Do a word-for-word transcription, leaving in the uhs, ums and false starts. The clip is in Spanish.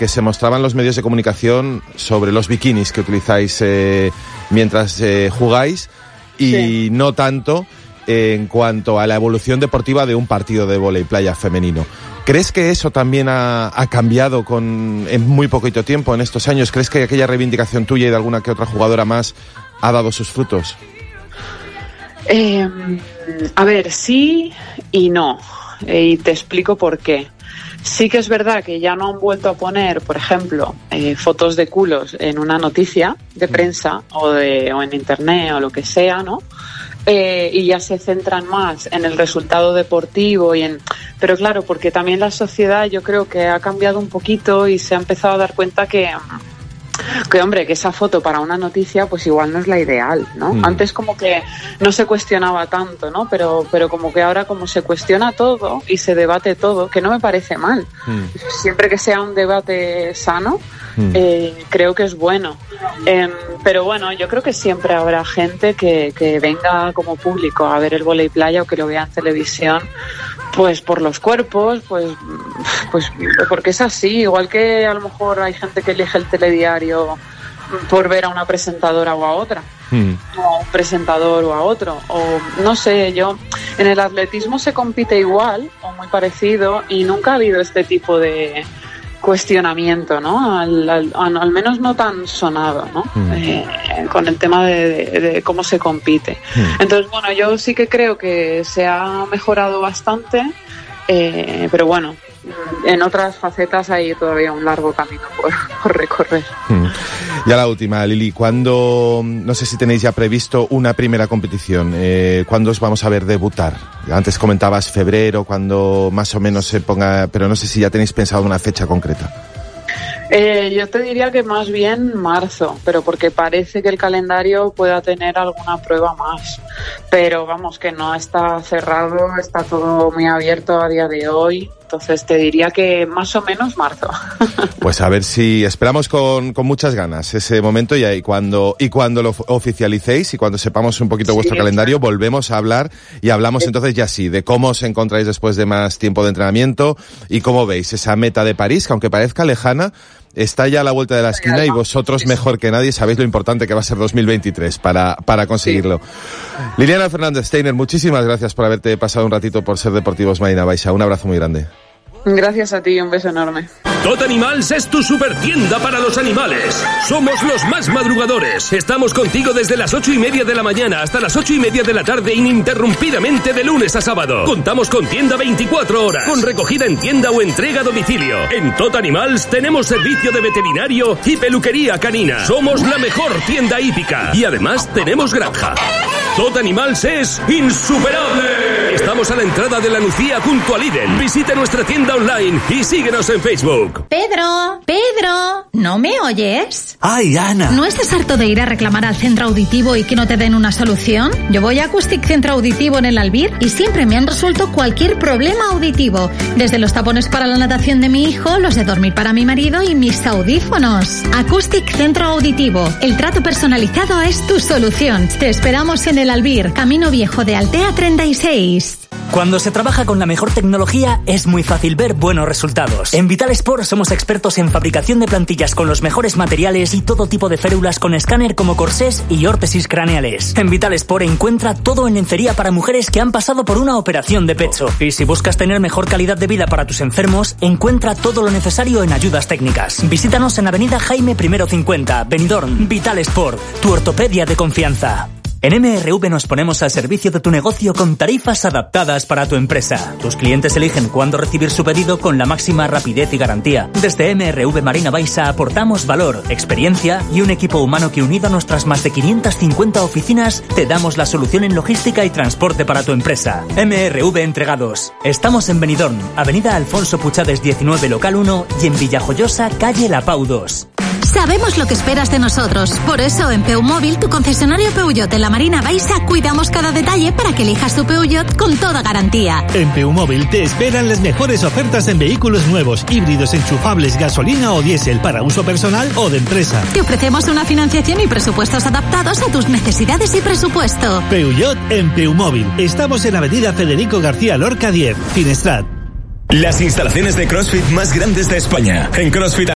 que se mostraban los medios de comunicación sobre los bikinis que utilizáis eh, mientras eh, jugáis y sí. no tanto en cuanto a la evolución deportiva de un partido de vóley playa femenino. ¿Crees que eso también ha, ha cambiado con, en muy poquito tiempo, en estos años? ¿Crees que aquella reivindicación tuya y de alguna que otra jugadora más ha dado sus frutos? Eh, a ver, sí y no. Eh, y te explico por qué. Sí que es verdad que ya no han vuelto a poner, por ejemplo, eh, fotos de culos en una noticia de prensa o, de, o en internet o lo que sea, ¿no? Eh, y ya se centran más en el resultado deportivo y en... Pero claro, porque también la sociedad yo creo que ha cambiado un poquito y se ha empezado a dar cuenta que... que hombre, que esa foto para una noticia pues igual no es la ideal, ¿no? Mm. Antes como que no se cuestionaba tanto, ¿no? Pero, pero como que ahora como se cuestiona todo y se debate todo, que no me parece mal. Mm. Siempre que sea un debate sano, mm. eh, creo que es bueno. Eh, pero bueno, yo creo que siempre habrá gente que, que venga como público a ver el vóley playa o que lo vea en televisión, pues por los cuerpos, pues, pues porque es así, igual que a lo mejor hay gente que elige el telediario por ver a una presentadora o a otra, mm. o a un presentador o a otro, o no sé, yo, en el atletismo se compite igual o muy parecido y nunca ha habido este tipo de cuestionamiento, ¿no? Al, al, al menos no tan sonado, ¿no? Mm. Eh, con el tema de, de, de cómo se compite. Mm. Entonces, bueno, yo sí que creo que se ha mejorado bastante, eh, pero bueno, en otras facetas hay todavía un largo camino por, por recorrer. Mm. Ya la última, Lili, ¿cuándo, no sé si tenéis ya previsto una primera competición? Eh, ¿Cuándo os vamos a ver debutar? Antes comentabas febrero, cuando más o menos se ponga, pero no sé si ya tenéis pensado una fecha concreta. Eh, yo te diría que más bien marzo, pero porque parece que el calendario pueda tener alguna prueba más. Pero vamos, que no está cerrado, está todo muy abierto a día de hoy. Entonces te diría que más o menos marzo. Pues a ver si esperamos con, con muchas ganas ese momento y, y cuando y cuando lo oficialicéis y cuando sepamos un poquito sí, vuestro calendario, claro. volvemos a hablar y hablamos sí. entonces ya sí de cómo os encontráis después de más tiempo de entrenamiento y cómo veis esa meta de París, que aunque parezca lejana, está ya a la vuelta de la esquina y vosotros mejor que nadie sabéis lo importante que va a ser dos mil veintitrés para, para conseguirlo. Sí. Liliana Fernández-Steiner, muchísimas gracias por haberte pasado un ratito por Ser Deportivos Marina Baixa. Un abrazo muy grande. Gracias a ti, un beso enorme. Tot Animals es tu supertienda para los animales. Somos los más madrugadores. Estamos contigo desde las ocho y media de la mañana hasta las ocho y media de la tarde ininterrumpidamente de lunes a sábado. Contamos con tienda veinticuatro horas, con recogida en tienda o entrega a domicilio. En Tot Animals tenemos servicio de veterinario y peluquería canina. Somos la mejor tienda hípica y además tenemos granja. Tot Animals es insuperable. Estamos a la entrada de la Nucía junto a Lidl. Visita nuestra tienda online y síguenos en Facebook. Pedro, Pedro, ¿no me oyes? ¡Ay, Ana! ¿No estás harto de ir a reclamar al centro auditivo y que no te den una solución? Yo voy a Acoustic Centro Auditivo en el Albir y siempre me han resuelto cualquier problema auditivo. Desde los tapones para la natación de mi hijo, los de dormir para mi marido y mis audífonos. Acoustic Centro Auditivo. El trato personalizado es tu solución. Te esperamos en el Albir, Camino Viejo de Altea treinta y seis. Cuando se trabaja con la mejor tecnología es muy fácil ver buenos resultados. En Vital Sport somos expertos en fabricación de plantillas con los mejores materiales y todo tipo de férulas con escáner como corsés y órtesis craneales. En Vital Sport encuentra todo en lencería para mujeres que han pasado por una operación de pecho. Y si buscas tener mejor calidad de vida para tus enfermos, encuentra todo lo necesario en ayudas técnicas. Visítanos en Avenida Jaime I cincuenta, Benidorm. Vital Sport, tu ortopedia de confianza. En M R V nos ponemos al servicio de tu negocio con tarifas adaptadas para tu empresa. Tus clientes eligen cuándo recibir su pedido con la máxima rapidez y garantía. Desde M R V Marina Baixa aportamos valor, experiencia y un equipo humano que, unido a nuestras más de quinientas cincuenta oficinas, te damos la solución en logística y transporte para tu empresa. M R V Entregados. Estamos en Benidorm, Avenida Alfonso Puchades diecinueve, local uno, y en Villajoyosa, calle La Pau dos. Sabemos lo que esperas de nosotros. Por eso, en Peumóvil, tu concesionario Peugeot en la Marina Baixa, cuidamos cada detalle para que elijas tu Peugeot con toda garantía. En Peumóvil te esperan las mejores ofertas en vehículos nuevos, híbridos, enchufables, gasolina o diésel para uso personal o de empresa. Te ofrecemos una financiación y presupuestos adaptados a tus necesidades y presupuesto. Peugeot en Peumóvil. Estamos en Avenida Federico García Lorca diez, Finestrat. Las instalaciones de CrossFit más grandes de España. En CrossFit